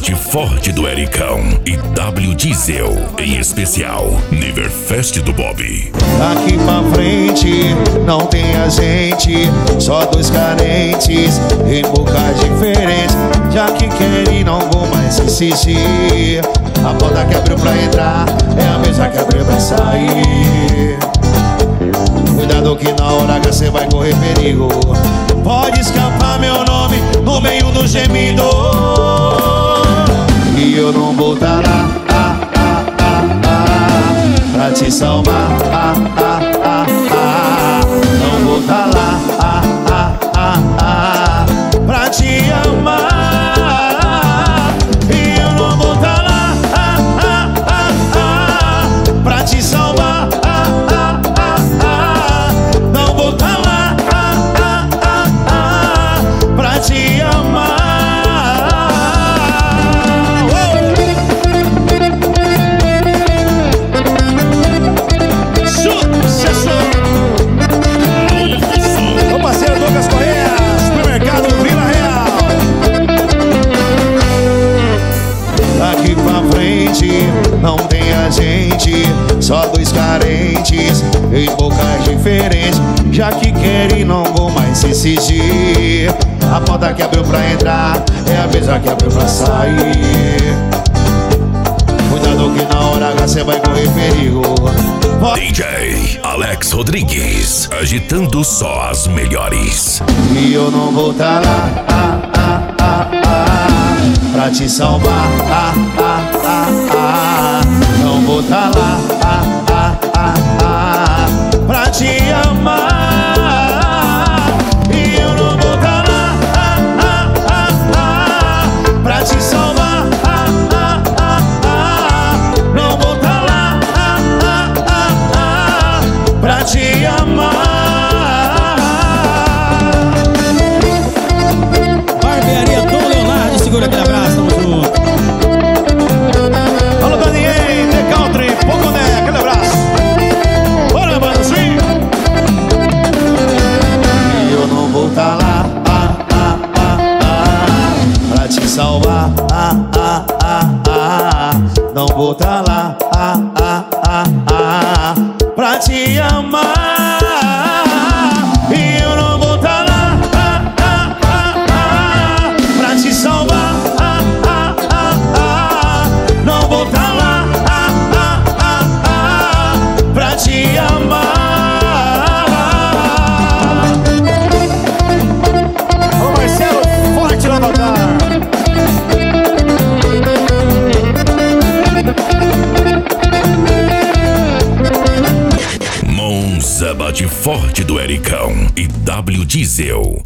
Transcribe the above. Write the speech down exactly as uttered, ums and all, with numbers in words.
Bate Forte do Ericão e W Diesel, em especial Neverfest do Bob. Daqui pra frente não tem a gente, só dois carentes em bocas diferentes, já que querem não vou mais insistir. A porta que abriu pra entrar é a mesma que abriu pra sair. Cuidado que na hora H cê vai correr perigo. Pode escapar meu nome no meio do gemido, e eu não vou tá lá ah, ah, ah, ah, pra te salvar ah, ah, ah, ah. Não vou tá lá ah, ah, ah, ah, pra te amar. E eu não vou tá lá ah, ah, ah, ah, pra te salvar ah, ah, ah, ah. Não vou tá lá ah, ah, ah, ah, pra te amar. Não tem a gente, só dois carentes em bocas diferentes, já que querem não vou mais insistir. A porta que abriu pra entrar é a mesma que abriu pra sair. Cuidado que na hora H cê vai correr perigo. D J Alex Rodrigues, agitando só as melhores. E eu não vou tá lá ah, ah, ah, ah, pra te salvar ah, ah, ah, ah. Não vou tá lá ah, ah, ah, ah, pra te amar. E eu não vou tá lá ah, ah, ah, ah, pra te salvar ah, ah, ah, ah. Não vou tá lá ah, ah, ah, ah, pra te amar. Barbearia Dom Leonardo, segura aquele abraço, tamo junto. Alô, Daniel, The Country, Poconé, aquele abraço. Bora, mano, sim. E eu não vou tá lá ah, ah, ah, ah, pra te salvar ah, ah, ah, ah. Não vou tá lá ah, ah, ah, ah, pra te amar. E eu não vou tá lá ah, ah, ah, ah, pra te salvar ah, ah, ah, ah. Não vou tá lá ah, ah, ah, ah, pra te amar. Ô Marcelo, forte lá no altar. Monza Bate Forte do Ericão e W Diesel.